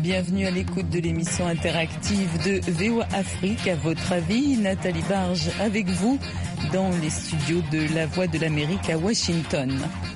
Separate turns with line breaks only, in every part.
Bienvenue à l'écoute de l'émission interactive de VOA Afrique. À votre avis, Nathalie Barge avec vous dans les studios de La Voix de l'Amérique à Washington.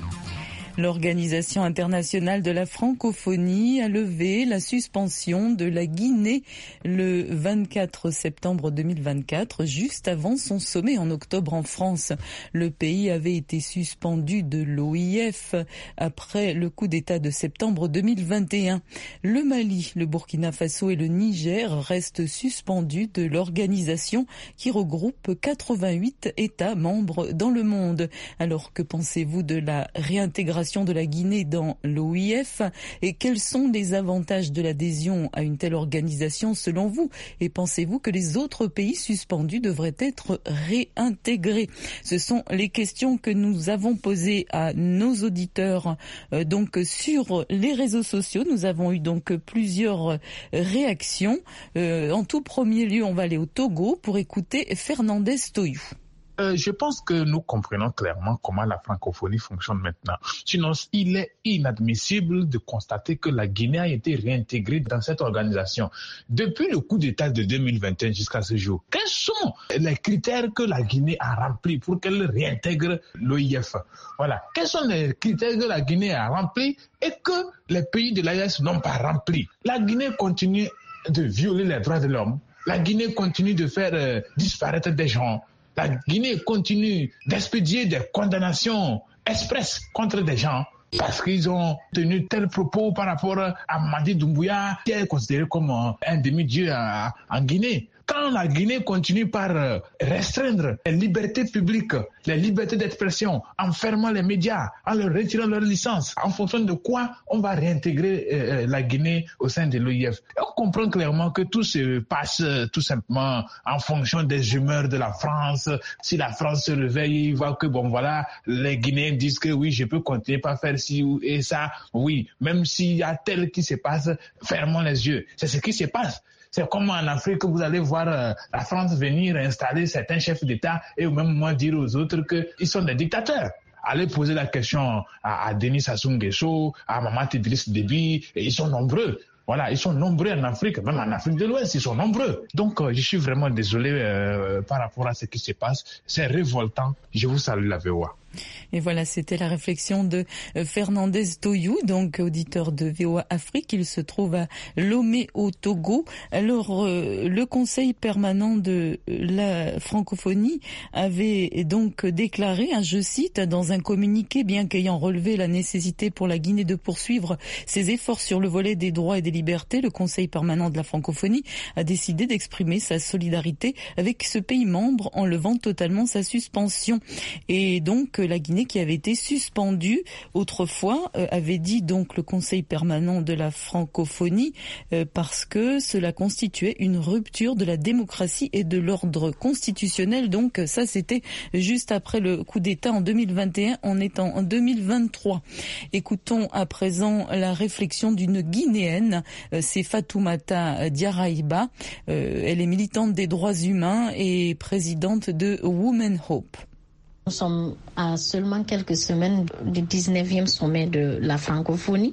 L'Organisation internationale de la francophonie a levé la suspension de la Guinée le 24 septembre 2024, juste avant son sommet en octobre en France. Le pays avait été suspendu de l'OIF après le coup d'État de septembre 2021. Le Mali, le Burkina Faso et le Niger restent suspendus de l'organisation qui regroupe 88 États membres dans le monde. Alors que pensez-vous de la réintégration de la Guinée dans l'OIF et quels sont les avantages de l'adhésion à une telle organisation selon vous? Et pensez-vous que les autres pays suspendus devraient être réintégrés? Ce sont les questions que nous avons posées à nos auditeurs donc sur les réseaux sociaux. Nous avons eu donc plusieurs réactions. En tout premier lieu, on va aller au Togo pour écouter Fernandez Toyou.
Je pense que nous comprenons clairement comment la francophonie fonctionne maintenant. Sinon, il est inadmissible de constater que la Guinée a été réintégrée dans cette organisation. Depuis le coup d'État de 2021 jusqu'à ce jour, quels sont les critères que la Guinée a remplis pour qu'elle réintègre l'OIF? Voilà. Quels sont les critères que la Guinée a remplis et que les pays de l'AES n'ont pas remplis? La Guinée continue de violer les droits de l'homme. La Guinée continue de faire disparaître des gens. La Guinée continue d'expédier des condamnations expresses contre des gens parce qu'ils ont tenu tel propos par rapport à Mamadi Doumbouya, qui est considéré comme un demi-dieu en Guinée. Quand la Guinée continue par restreindre les libertés publiques, les libertés d'expression, en fermant les médias, en leur retirant leur licence, en fonction de quoi on va réintégrer la Guinée au sein de l'OIF. On comprend clairement que tout se passe tout simplement en fonction des humeurs de la France. Si la France se réveille, il voit que bon voilà, les Guinéens disent que oui, je peux continuer par faire ci et ça. Oui, même s'il y a tel qui se passe, fermons les yeux. C'est ce qui se passe. C'est comme en Afrique que vous allez voir la France venir installer certains chefs d'État et au même moment dire aux autres qu'ils sont des dictateurs. Allez poser la question à Denis Sassou Nguesso, à Mahamat Idriss Déby, et ils sont nombreux. Voilà, ils sont nombreux en Afrique, même en Afrique de l'Ouest, ils sont nombreux. Donc, je suis vraiment désolé par rapport à ce qui se passe. C'est révoltant. Je vous salue la VOA.
Et voilà, c'était la réflexion de Fernandez Toyou, donc auditeur de VOA Afrique. Il se trouve à Lomé au Togo. Alors, le Conseil permanent de la francophonie avait donc déclaré, je cite, dans un communiqué, bien qu'ayant relevé la nécessité pour la Guinée de poursuivre ses efforts sur le volet des droits et des libertés, le Conseil permanent de la francophonie a décidé d'exprimer sa solidarité avec ce pays membre en levant totalement sa suspension. Et donc, la Guinée qui avait été suspendue autrefois, avait dit donc le Conseil permanent de la francophonie, parce que cela constituait une rupture de la démocratie et de l'ordre constitutionnel. Donc ça, c'était juste après le coup d'État en 2021, on est en 2023. Écoutons à présent la réflexion d'une Guinéenne, c'est Fatoumata Diarraïba. Elle est militante des droits humains et présidente de Women Hope.
Nous sommes à seulement quelques semaines du 19e sommet de la francophonie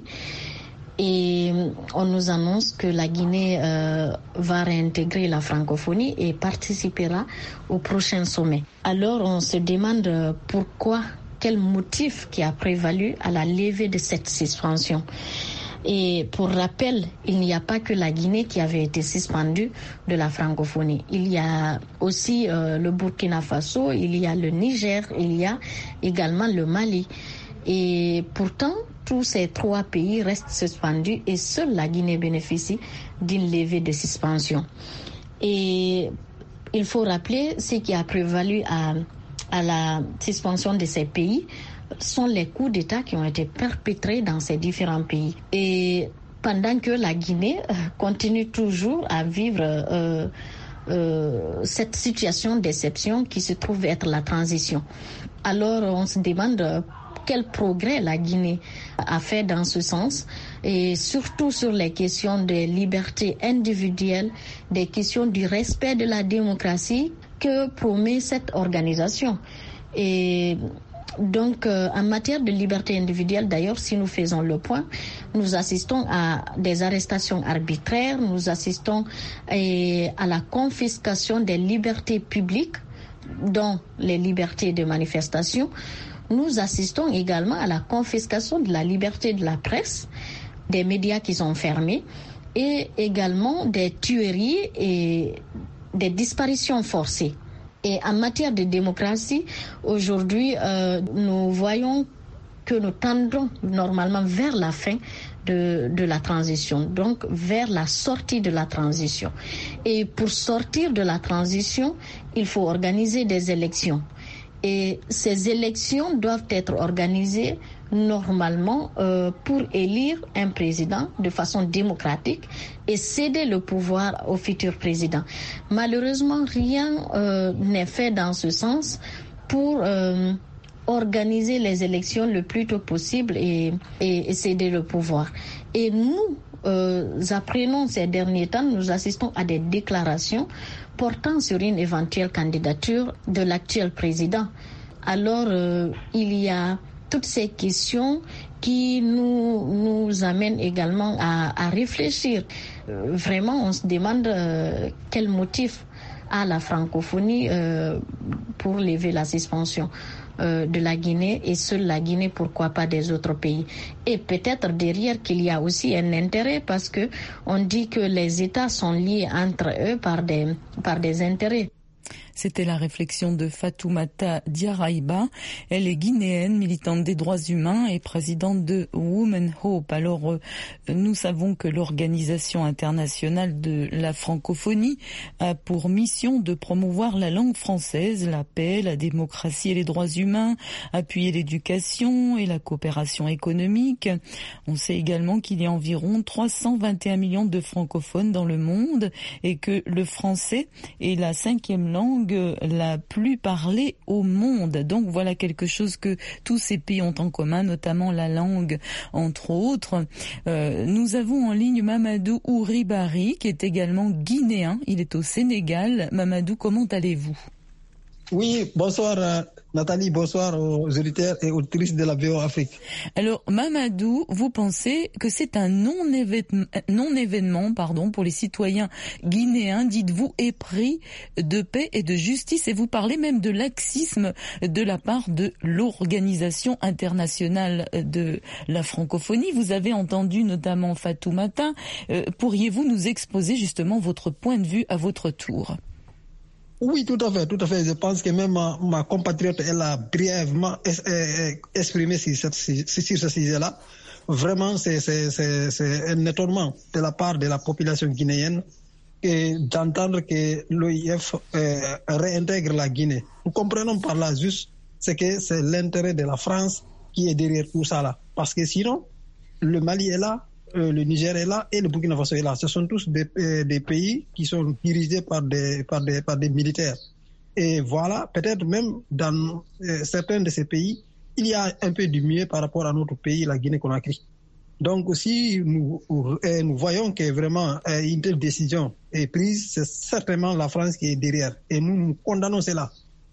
et on nous annonce que la Guinée va réintégrer la francophonie et participera au prochain sommet. Alors on se demande pourquoi, quel motif qui a prévalu à la levée de cette suspension. Et pour rappel, il n'y a pas que la Guinée qui avait été suspendue de la francophonie. Il y a aussi le Burkina Faso, il y a le Niger, il y a également le Mali. Et pourtant, tous ces trois pays restent suspendus et seule la Guinée bénéficie d'une levée de suspension. Et il faut rappeler ce qui a prévalu à la suspension de ces pays sont les coups d'État qui ont été perpétrés dans ces différents pays. Et pendant que la Guinée continue toujours à vivre cette situation d'exception qui se trouve être la transition. Alors on se demande quel progrès la Guinée a fait dans ce sens et surtout sur les questions des libertés individuelles, des questions du respect de la démocratie que promet cette organisation. Et Donc, en matière de liberté individuelle, d'ailleurs, si nous faisons le point, nous assistons à des arrestations arbitraires, nous assistons à la confiscation des libertés publiques, dont les libertés de manifestation. Nous assistons également à la confiscation de la liberté de la presse, des médias qui sont fermés, et également des tueries et des disparitions forcées. Et en matière de démocratie, aujourd'hui, nous voyons que nous tendons normalement vers la fin de la transition, donc vers la sortie de la transition. Et pour sortir de la transition, il faut organiser des élections. Et ces élections doivent être organisées normalement pour élire un président de façon démocratique et céder le pouvoir au futur président. Malheureusement, rien n'est fait dans ce sens pour organiser les élections le plus tôt possible et céder le pouvoir. Et nous apprenons ces derniers temps, nous assistons à des déclarations portant sur une éventuelle candidature de l'actuel président. Alors, il y a toutes ces questions qui nous amènent également à réfléchir. Vraiment, on se demande quel motif a la francophonie pour lever la suspension de la Guinée, et seule la Guinée, pourquoi pas des autres pays. Et peut-être derrière qu'il y a aussi un intérêt, parce que on dit que les États sont liés entre eux par des intérêts.
C'était la réflexion de Fatoumata Diarraïba. Elle est guinéenne, militante des droits humains et présidente de Women Hope. Alors, nous savons que l'Organisation internationale de la francophonie a pour mission de promouvoir la langue française, la paix, la démocratie et les droits humains, appuyer l'éducation et la coopération économique. On sait également qu'il y a environ 321 millions de francophones dans le monde et que le français est la 5e langue la plus parlée au monde. Donc voilà quelque chose que tous ces pays ont en commun, notamment la langue, entre autres. Nous avons en ligne Mamadou Ouribari, qui est également guinéen. Il est au Sénégal. Mamadou, comment allez-vous ?
Oui, bonsoir Nathalie, bonsoir aux auditeurs et auditrices de la VOA Afrique.
Alors Mamadou, vous pensez que c'est un non-événement pour les citoyens guinéens, dites-vous, épris de paix et de justice, et vous parlez même de laxisme de la part de l'Organisation internationale de la francophonie. Vous avez entendu notamment Fatoumata. Pourriez-vous nous exposer justement votre point de vue à votre tour ?
Oui, tout à fait. Je pense que même ma compatriote, elle a brièvement exprimé sur ce sujet-là. Vraiment, c'est un étonnement de la part de la population guinéenne d'entendre que l'OIF réintègre la Guinée. Nous comprenons par là juste que c'est l'intérêt de la France qui est derrière tout ça là. Parce que sinon, le Mali est là, le Niger est là et le Burkina Faso est là. Ce sont tous des pays qui sont dirigés par des militaires. Et voilà, peut-être même dans certains de ces pays, il y a un peu du mieux par rapport à notre pays, la Guinée-Conakry. Donc si nous voyons que vraiment une telle décision est prise, c'est certainement la France qui est derrière. Et nous condamnons cela.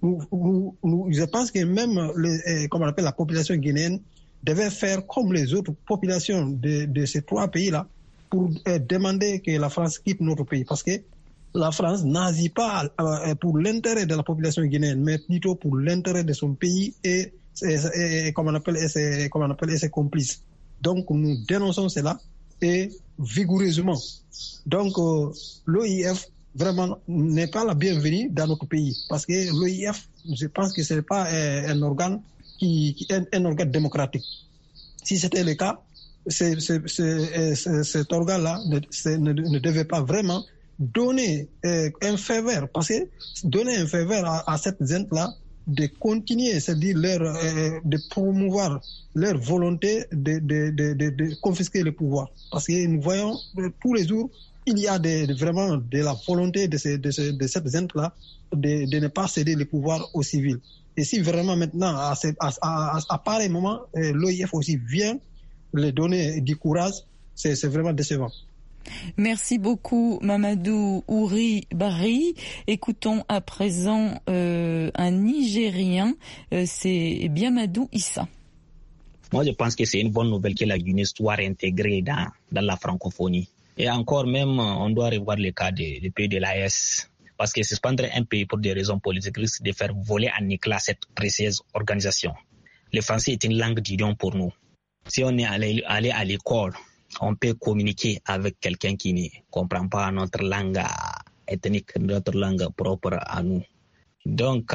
Je pense que même la population guinéenne devait faire comme les autres populations de ces trois pays-là pour demander que la France quitte notre pays. Parce que la France n'agit pas pour l'intérêt de la population guinéenne, mais plutôt pour l'intérêt de son pays et ses complices. Donc nous dénonçons cela et vigoureusement. Donc l'OIF vraiment n'est pas la bienvenue dans notre pays. Parce que l'OIF, je pense que ce n'est pas un organe un organe démocratique. Si c'était le cas, cet organe-là ne devait pas vraiment donner un faveur, parce que donner un faveur à cette gente-là de continuer, c'est-à-dire de promouvoir leur volonté de confisquer le pouvoir. Parce que nous voyons tous les jours, il y a vraiment de la volonté de cette gente-là de ne pas céder le pouvoir aux civils. Et si vraiment maintenant, à pareil moment, l'OIF aussi vient les donner du courage, c'est vraiment décevant.
Merci beaucoup Mamadou Ouri Bari. Écoutons à présent un Nigérien, c'est Biamadou Issa.
Moi, je pense que c'est une bonne nouvelle que la Guinée soit réintégrée dans la francophonie. Et encore même, on doit revoir le cas des pays de l'AES. Parce que suspendre un pays pour des raisons politiques risque de faire voler en éclats cette précieuse organisation. Le français est une langue d'idiome pour nous. Si on est allé à l'école, on peut communiquer avec quelqu'un qui ne comprend pas notre langue ethnique, notre langue propre à nous. Donc,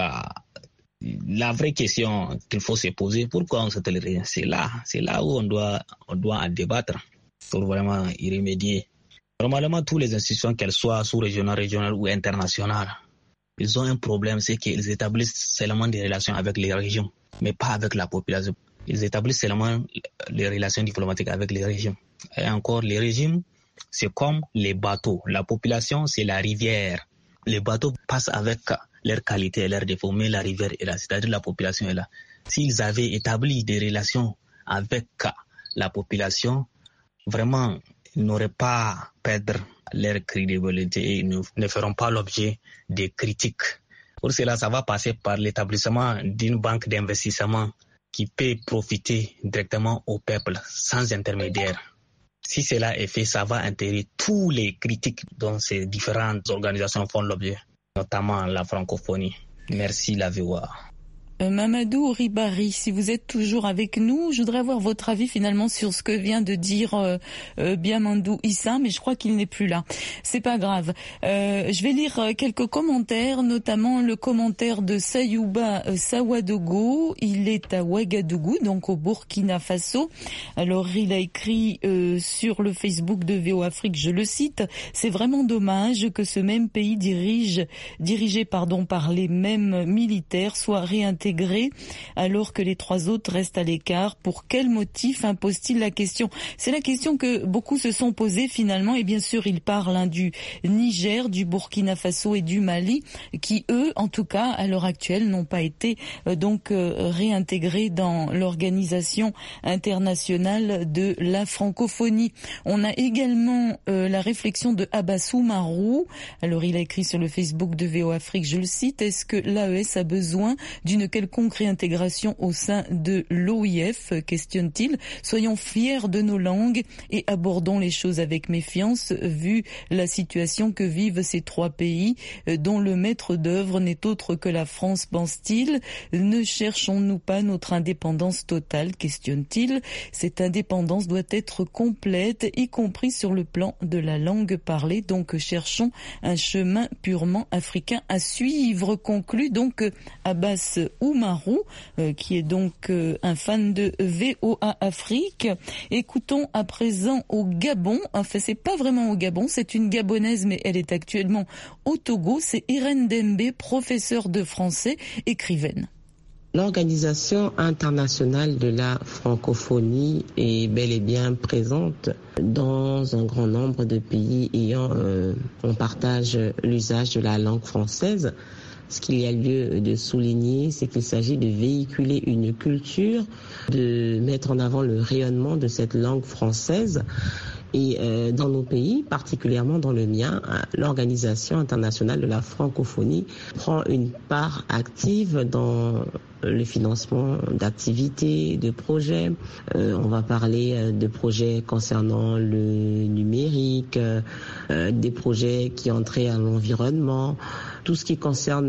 la vraie question qu'il faut se poser, pourquoi on s'est toléré, c'est là où on doit en débattre pour vraiment y remédier. Normalement, toutes les institutions, qu'elles soient sous-régionales ou internationales, ils ont un problème, c'est qu'ils établissent seulement des relations avec les régions, mais pas avec la population. Ils établissent seulement les relations diplomatiques avec les régions. Et encore, les régimes, c'est comme les bateaux. La population, c'est la rivière. Les bateaux passent avec leurs qualités et leurs défauts, mais la rivière est là, c'est-à-dire la population est là. S'ils avaient établi des relations avec la population, vraiment, ils n'auraient pas perdre leur crédibilité et ils ne feront pas l'objet de critiques. Pour cela, ça va passer par l'établissement d'une banque d'investissement qui peut profiter directement au peuple sans intermédiaire. Si cela est fait, ça va intégrer tous les critiques dont ces différentes organisations font l'objet, notamment la francophonie. Merci la VOA.
Mamadou Ribari, si vous êtes toujours avec nous, je voudrais avoir votre avis finalement sur ce que vient de dire Biamadou Issa, mais je crois qu'il n'est plus là. C'est pas grave. Je vais lire quelques commentaires, notamment le commentaire de Sayouba Sawadogo. Il est à Ouagadougou, donc au Burkina Faso. Alors il a écrit sur le Facebook de VO Afrique, je le cite, c'est vraiment dommage que ce même pays dirigé par les mêmes militaires soit réintégré alors que les trois autres restent à l'écart. Pour quel motif impose-t-il la question? C'est la question que beaucoup se sont posées finalement, et bien sûr il parle du Niger, du Burkina Faso et du Mali qui eux, en tout cas à l'heure actuelle, n'ont pas été réintégrés dans l'organisation internationale de la francophonie. On a également la réflexion de Abassou Marou. Alors il a écrit sur le Facebook de VO Afrique, je le cite, est-ce que l'AES a besoin d'une quelconque réintégration au sein de l'OIF, questionne-t-il. Soyons fiers de nos langues et abordons les choses avec méfiance vu la situation que vivent ces trois pays dont le maître d'œuvre n'est autre que la France, pense-t-il. Ne cherchons-nous pas notre indépendance totale, questionne-t-il. Cette indépendance doit être complète, y compris sur le plan de la langue parlée. Donc cherchons un chemin purement africain à suivre, conclut donc Abbas Oumarou, qui est donc un fan de VOA Afrique. Écoutons à présent au Gabon. Enfin, c'est pas vraiment au Gabon, c'est une Gabonaise, mais elle est actuellement au Togo. C'est Irène Dembe, professeure de français, écrivaine.
L'Organisation internationale de la francophonie est bel et bien présente dans un grand nombre de pays ayant on partage l'usage de la langue française. Ce qu'il y a lieu de souligner, c'est qu'il s'agit de véhiculer une culture, de mettre en avant le rayonnement de cette langue française. Et dans nos pays, particulièrement dans le mien, l'Organisation internationale de la francophonie prend une part active dans le financement d'activités, de projets. On va parler de projets concernant le numérique, des projets qui ont trait à l'environnement, tout ce qui concerne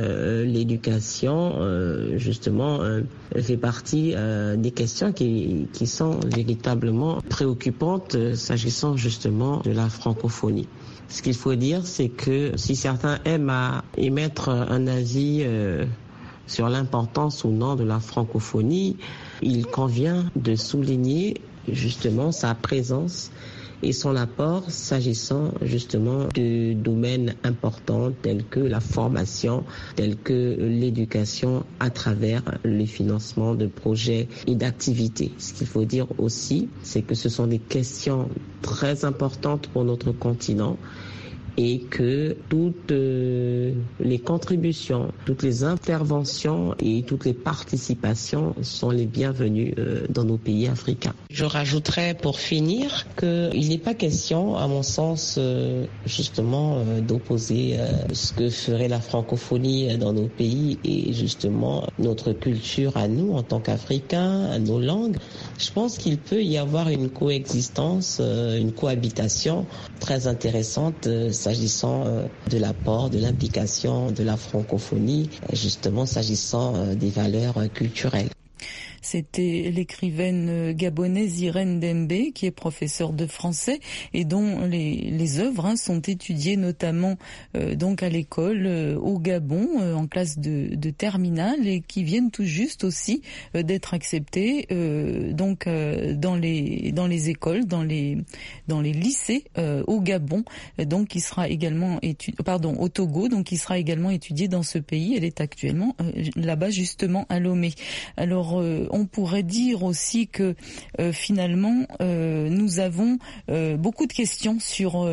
l'éducation, justement, fait partie des questions qui sont véritablement préoccupantes s'agissant justement de la francophonie. Ce qu'il faut dire, c'est que si certains aiment à émettre un avis sur l'importance ou non de la francophonie, il convient de souligner justement sa présence et son apport s'agissant justement de domaines importants tels que la formation, tels que l'éducation à travers le financement de projets et d'activités. Ce qu'il faut dire aussi, c'est que ce sont des questions très importantes pour notre continent et que toutes les contributions, toutes les interventions et toutes les participations sont les bienvenues dans nos pays africains. Je rajouterais pour finir qu'il n'est pas question, à mon sens, justement, d'opposer ce que ferait la francophonie dans nos pays et justement notre culture à nous en tant qu'Africains, à nos langues. Je pense qu'il peut y avoir une coexistence, une cohabitation très intéressante s'agissant de l'apport, de l'implication de la francophonie, justement s'agissant des valeurs culturelles.
C'était l'écrivaine gabonaise Irène Dembe, qui est professeure de français et dont les œuvres sont étudiées notamment donc à l'école au Gabon en classe de terminale et qui viennent tout juste aussi d'être acceptées donc dans les écoles, dans les lycées au Gabon, donc qui sera également au Togo, donc qui sera également étudiée dans ce pays. Elle est actuellement là-bas justement à Lomé. Alors on pourrait dire aussi que finalement nous avons beaucoup de questions sur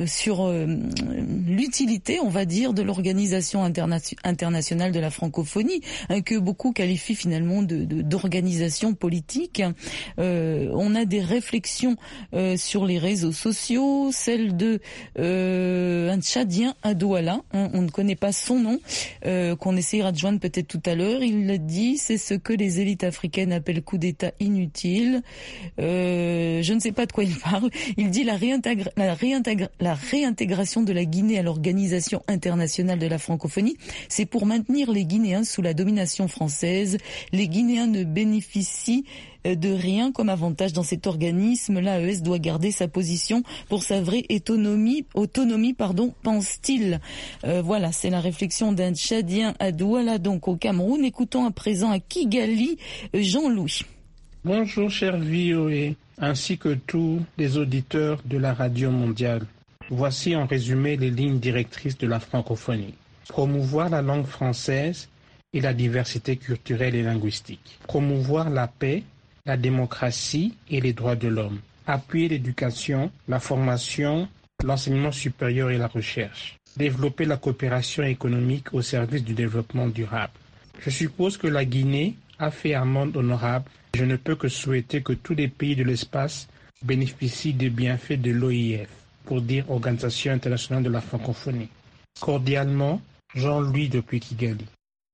l'utilité, on va dire, de l'organisation internationale de la francophonie, que beaucoup qualifient finalement d'organisation politique. On a des réflexions sur les réseaux sociaux, celle de un Tchadien à Douala, on ne connaît pas son nom, qu'on essayera de joindre peut-être tout à l'heure. Il l'a dit, c'est ce que les élites africaines appellent coup d'État inutile. Je ne sais pas de quoi il parle. Il dit la réintégration de la Guinée à l'Organisation internationale de la francophonie, c'est pour maintenir les Guinéens sous la domination française. Les Guinéens ne bénéficient de rien comme avantage dans cet organisme. L'AES doit garder sa position pour sa vraie autonomie, pense-t-il. Voilà, c'est la réflexion d'un Tchadien à Douala, donc au Cameroun. Écoutons à présent à Kigali, Jean-Louis.
Bonjour cher VOA, ainsi que tous les auditeurs de la radio mondiale. Voici en résumé les lignes directrices de la francophonie. Promouvoir la langue française et la diversité culturelle et linguistique. Promouvoir la paix, la démocratie et les droits de l'homme. Appuyer l'éducation, la formation, l'enseignement supérieur et la recherche. Développer la coopération économique au service du développement durable. Je suppose que la Guinée a fait amende honorable. Je ne peux que souhaiter que tous les pays de l'espace bénéficient des bienfaits de l'OIF, pour dire Organisation internationale de la francophonie. Cordialement, Jean-Louis depuis Kigali.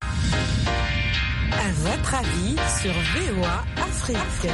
À votre avis sur VOA Afrique.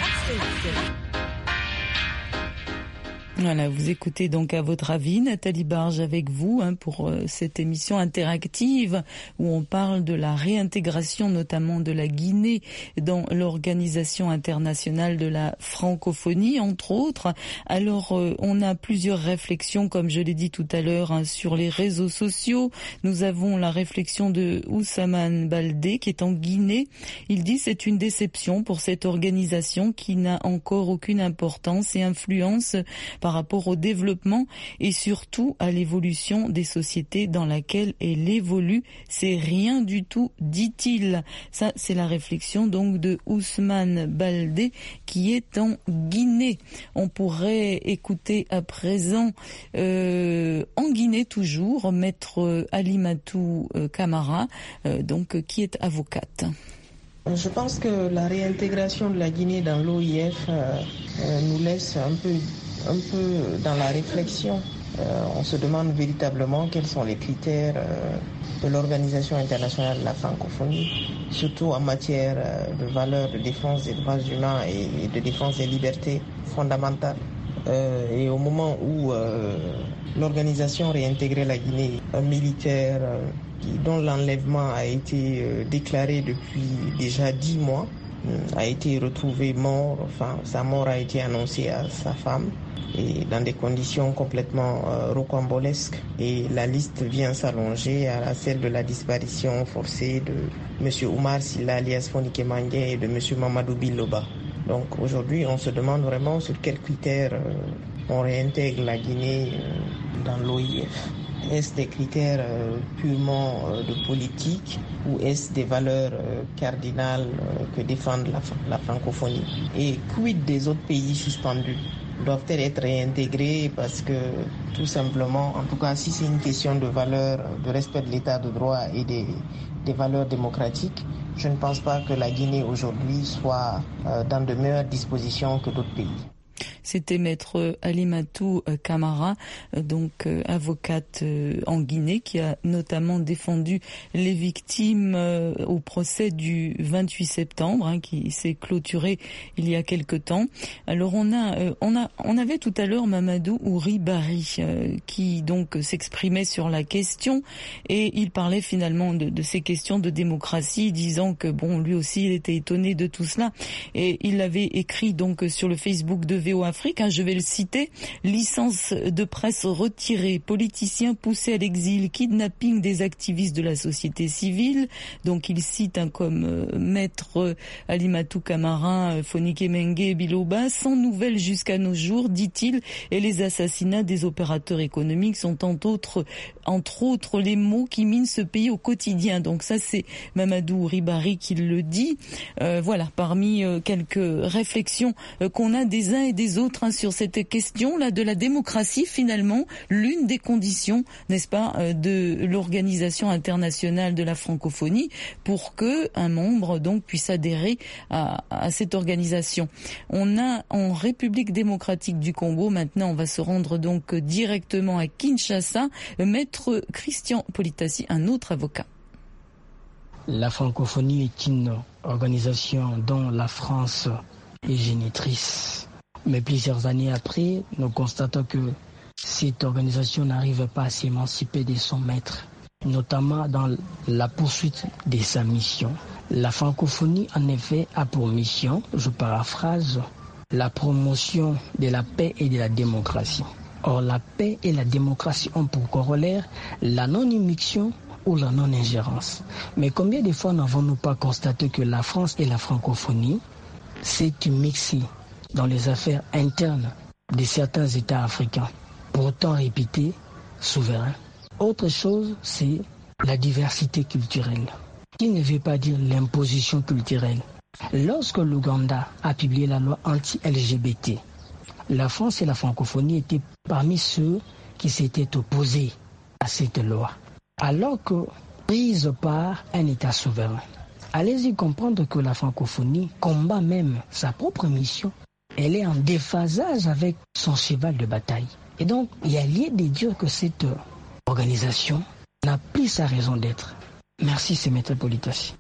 Voilà, vous écoutez donc à votre avis Nathalie Barge avec vous pour cette émission interactive où on parle de la réintégration notamment de la Guinée dans l'Organisation internationale de la francophonie entre autres. Alors on a plusieurs réflexions comme je l'ai dit tout à l'heure sur les réseaux sociaux. Nous avons la réflexion de Ousmane Baldé qui est en Guinée. Il dit c'est une déception pour cette organisation qui n'a encore aucune importance et influence par rapport au développement et surtout à l'évolution des sociétés dans laquelle elle évolue. C'est rien du tout, dit-il. Ça, c'est la réflexion donc de Ousmane Baldé qui est en Guinée. On pourrait écouter à présent en Guinée toujours Maître Alimatou Camara, donc qui est avocate.
Je pense que la réintégration de la Guinée dans l'OIF nous laisse un peu dans la réflexion. On se demande véritablement quels sont les critères de l'Organisation internationale de la francophonie, surtout en matière de valeurs de défense des droits humains et de défense des libertés fondamentales. Et au moment où l'organisation réintégrait la Guinée, un militaire dont l'enlèvement a été déclaré depuis déjà 10 mois, a été retrouvé mort, enfin sa mort a été annoncée à sa femme et dans des conditions complètement rocambolesques et la liste vient s'allonger à celle de la disparition forcée de M. Oumar Silla alias Fonike Mangue et de M. Mamadou Biloba. Donc aujourd'hui on se demande vraiment sur quels critères on réintègre la Guinée dans l'OIF. Est-ce des critères purement de politique ou est-ce des valeurs cardinales que défendent la francophonie? Et quid des autres pays suspendus? doivent-elles être réintégrées parce que tout simplement, en tout cas si c'est une question de valeur, de respect de l'état de droit et des valeurs démocratiques, je ne pense pas que la Guinée aujourd'hui soit dans de meilleures dispositions que d'autres pays.
C'était maître Alimatou Camara, donc avocate en Guinée, qui a notamment défendu les victimes au procès du 28 septembre, qui s'est clôturé il y a quelque temps. Alors on avait tout à l'heure Mamadou Ouribari qui donc s'exprimait sur la question, et il parlait finalement de ces questions de démocratie, disant que lui aussi il était étonné de tout cela, et il avait écrit donc sur le Facebook de VO Afrique, je vais le citer: licence de presse retirée, politiciens poussés à l'exil, kidnapping des activistes de la société civile. Donc il cite comme maître Alimatou Camara, Fonike Mengue, Biloba, sans nouvelles jusqu'à nos jours, dit-il, et les assassinats des opérateurs économiques sont entre autres les maux qui minent ce pays au quotidien. Donc ça c'est Mamadou Ribari qui le dit. Voilà, parmi quelques réflexions qu'on a des uns et des autres sur cette question-là de la démocratie, finalement, l'une des conditions, n'est-ce pas, de l'Organisation internationale de la francophonie pour que un membre donc puisse adhérer à cette organisation. On a en République démocratique du Congo, maintenant on va se rendre donc directement à Kinshasa, maître Christian Politassi, un autre avocat.
La francophonie est une organisation dont la France est génitrice. Mais plusieurs années après, nous constatons que cette organisation n'arrive pas à s'émanciper de son maître, notamment dans la poursuite de sa mission. La francophonie, en effet, a pour mission, je paraphrase, la promotion de la paix et de la démocratie. Or, la paix et la démocratie ont pour corollaire la non-immixtion ou la non-ingérence. Mais combien de fois n'avons-nous pas constaté que la France et la francophonie s'est immixée dans les affaires internes de certains États africains, pourtant réputés souverains. Autre chose, c'est la diversité culturelle, qui ne veut pas dire l'imposition culturelle. Lorsque l'Ouganda a publié la loi anti-LGBT, la France et la francophonie étaient parmi ceux qui s'étaient opposés à cette loi, alors que prise par un État souverain. Allez-y comprendre que la francophonie combat même sa propre mission. Elle est en déphasage avec son cheval de bataille. Et donc, il y a lieu de dire que cette organisation n'a plus sa raison d'être. Merci, c'est Maître Politassi.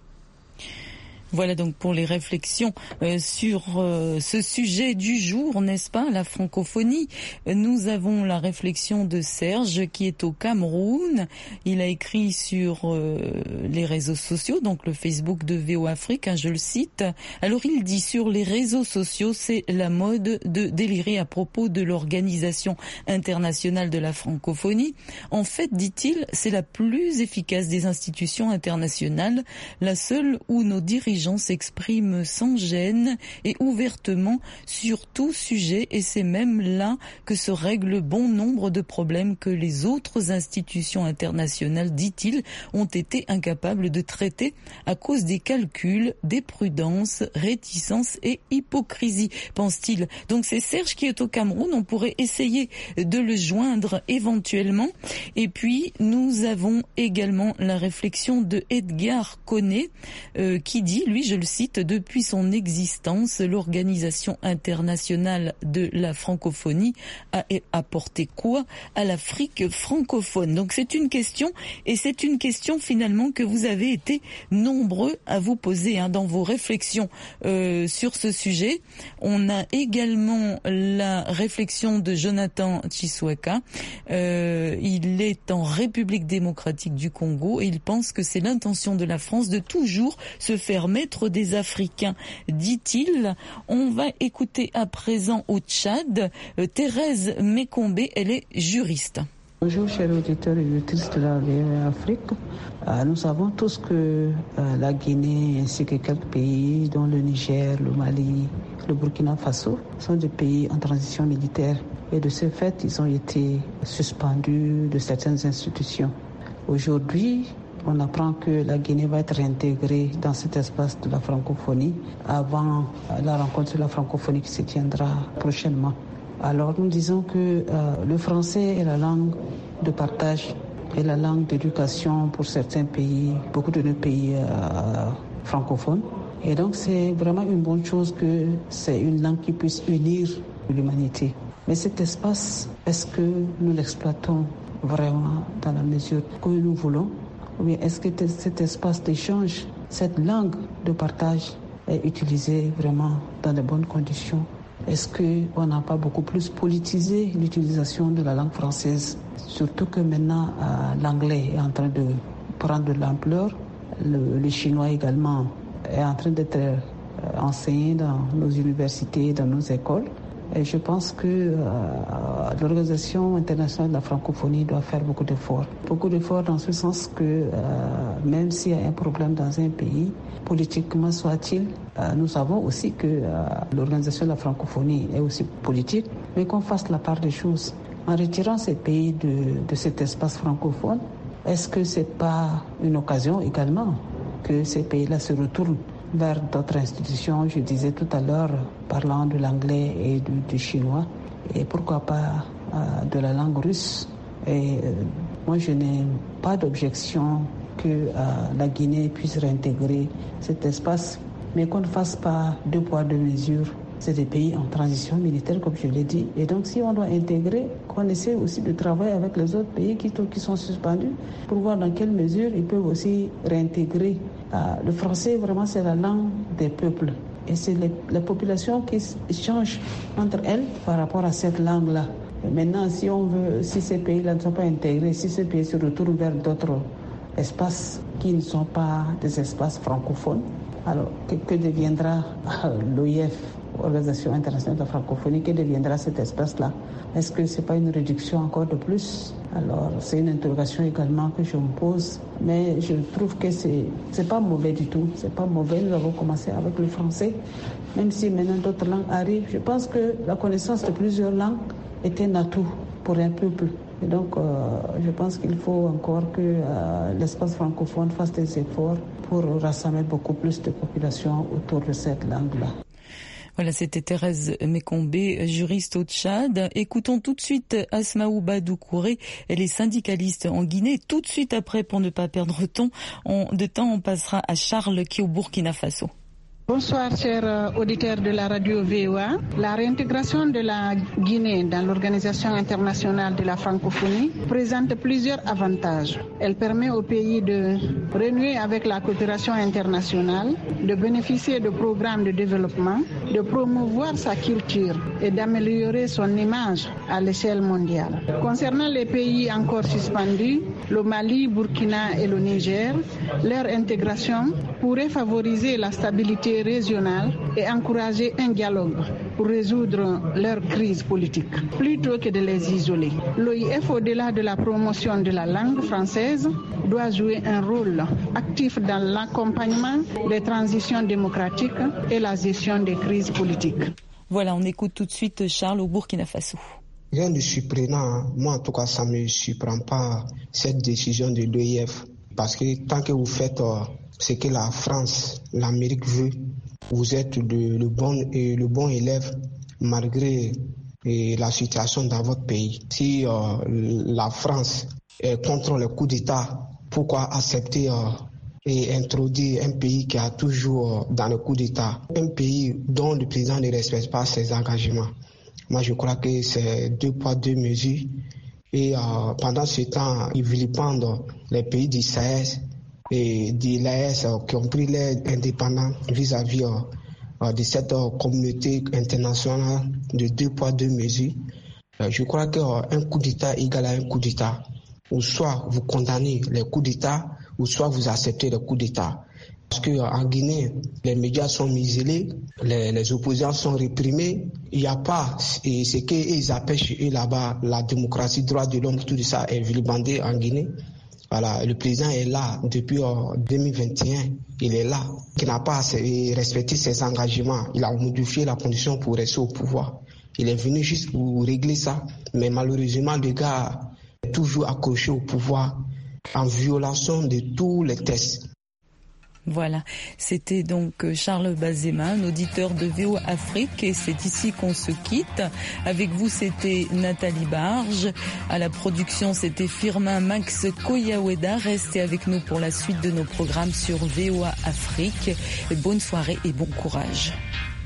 Voilà donc pour les réflexions sur ce sujet du jour, n'est-ce pas, la francophonie. Nous avons la réflexion de Serge qui est au Cameroun. Il a écrit sur les réseaux sociaux, donc le Facebook de VO Afrique, je le cite. Alors il dit: sur les réseaux sociaux, c'est la mode de délirer à propos de l'Organisation internationale de la francophonie. En fait, dit-il, c'est la plus efficace des institutions internationales, la seule où nos dirigeants s'expriment sans gêne et ouvertement sur tout sujet, et c'est même là que se règlent bon nombre de problèmes que les autres institutions internationales, dit-il, ont été incapables de traiter à cause des calculs, des prudences, réticences et hypocrisie, pense-t-il. Donc c'est Serge qui est au Cameroun, on pourrait essayer de le joindre éventuellement. Et puis nous avons également la réflexion de Edgar Koné qui dit, lui, je le cite: depuis son existence, l'Organisation internationale de la francophonie a apporté quoi à l'Afrique francophone? Donc c'est une question, et c'est une question finalement que vous avez été nombreux à vous poser dans vos réflexions sur ce sujet. On a également la réflexion de Jonathan Chiswaka. Il est en République démocratique du Congo et il pense que c'est l'intention de la France de toujours se faire mettre des Africains, dit-il. On va écouter à présent au Tchad Thérèse Mekombe, elle est juriste.
Bonjour chers auditeurs et auditrices de la VOA Afrique. Nous savons tous que la Guinée ainsi que quelques pays dont le Niger, le Mali, le Burkina Faso sont des pays en transition militaire et de ce fait ils ont été suspendus de certaines institutions. Aujourd'hui, on apprend que la Guinée va être réintégrée dans cet espace de la francophonie avant la rencontre de la francophonie qui se tiendra prochainement. Alors nous disons que le français est la langue de partage et la langue d'éducation pour certains pays, beaucoup de nos pays francophones. Et donc c'est vraiment une bonne chose que c'est une langue qui puisse unir l'humanité. Mais cet espace, est-ce que nous l'exploitons vraiment dans la mesure que nous voulons? Ou bien est-ce que cet espace d'échange, cette langue de partage est utilisée vraiment dans de bonnes conditions? Est-ce qu'on n'a pas beaucoup plus politisé l'utilisation de la langue française? Surtout que maintenant, l'anglais est en train de prendre de l'ampleur. Le chinois également est en train d'être enseigné dans nos universités, dans nos écoles. Et je pense que l'Organisation internationale de la francophonie doit faire beaucoup d'efforts. Beaucoup d'efforts dans ce sens que même s'il y a un problème dans un pays, politiquement soit-il, nous savons aussi que l'Organisation de la francophonie est aussi politique, mais qu'on fasse la part des choses. En retirant ces pays de cet espace francophone, est-ce que ce n'est pas une occasion également que ces pays-là se retournent vers d'autres institutions, je disais tout à l'heure, parlant de l'anglais et du chinois, et pourquoi pas de la langue russe. Et moi, je n'ai pas d'objection que la Guinée puisse réintégrer cet espace, mais qu'on ne fasse pas 2 poids 2 mesures. C'est des pays en transition militaire, comme je l'ai dit. Et donc, si on doit intégrer, qu'on essaie aussi de travailler avec les autres pays qui sont suspendus pour voir dans quelle mesure ils peuvent aussi réintégrer. Le français, vraiment, c'est la langue des peuples. Et c'est les populations qui échangent entre elles par rapport à cette langue-là. Et maintenant, si ces pays-là ne sont pas intégrés, si ces pays se retournent vers d'autres espaces qui ne sont pas des espaces francophones, alors que deviendra l'OIF, Organisation internationale de la francophonie, que deviendra cet espace-là? Est-ce que ce n'est pas une réduction encore de plus? Alors, c'est une interrogation également que je me pose, mais je trouve que c'est pas mauvais du tout. C'est pas mauvais. Nous avons commencé avec le français, même si maintenant d'autres langues arrivent. Je pense que la connaissance de plusieurs langues est un atout pour un peuple. Et donc, je pense qu'il faut encore que l'espace francophone fasse des efforts pour rassembler beaucoup plus de populations autour de cette langue-là.
Voilà, c'était Thérèse Mekombe, juriste au Tchad. Écoutons tout de suite Asmaou Badoukouré, elle est syndicaliste en Guinée. Tout de suite après, pour ne pas perdre de temps, on passera à Charles qui est au Burkina Faso.
Bonsoir chers auditeurs de la radio VOA. La réintégration de la Guinée dans l'Organisation internationale de la francophonie présente plusieurs avantages. Elle permet au pays de renouer avec la coopération internationale, de bénéficier de programmes de développement, de promouvoir sa culture et d'améliorer son image à l'échelle mondiale. Concernant les pays encore suspendus, le Mali, Burkina et le Niger, leur intégration pourrait favoriser la stabilité régionale et encourager un dialogue pour résoudre leur crise politique, plutôt que de les isoler. L'OIF, au-delà de la promotion de la langue française, doit jouer un rôle actif dans l'accompagnement des transitions démocratiques et la gestion des crises politiques.
Voilà, on écoute tout de suite Charles au Burkina Faso.
Rien de surprenant. Moi, en tout cas, ça ne me surprend pas cette décision de l'OIF. Parce que tant que vous faites ce que la France, l'Amérique veut, vous êtes le bon élève malgré la situation dans votre pays. Si la France est contre le coup d'État, pourquoi accepter et introduire un pays qui a toujours dans le coup d'État, un pays dont le président ne respecte pas ses engagements? Moi, je crois que c'est 2 poids 2 mesures. Et pendant ce temps, ils vilipendent les pays du Sahel et de l'AES qui ont pris l'aide indépendante vis-à-vis de cette communauté internationale de 2 poids 2 mesures. Je crois qu'un coup d'État égale à un coup d'État. Ou soit vous condamnez les coups d'État, ou soit vous acceptez les coups d'État. Parce qu'en Guinée, les médias sont muselés, les opposants sont réprimés. Il n'y a pas, et ce qu'ils appellent chez eux là-bas, la démocratie, droit de l'homme, tout ça est vilipendé en Guinée. Voilà, le président est là depuis 2021, il est là, qui n'a pas respecté ses engagements. Il a modifié la condition pour rester au pouvoir. Il est venu juste pour régler ça. Mais malheureusement, le gars est toujours accroché au pouvoir en violation de tous les tests.
Voilà, c'était donc Charles Bazema, un auditeur de VOA Afrique, et c'est ici qu'on se quitte. Avec vous, c'était Nathalie Barge. À la production, c'était Firmin Max Koyaweda. Restez avec nous pour la suite de nos programmes sur VOA Afrique. Bonne soirée et bon courage.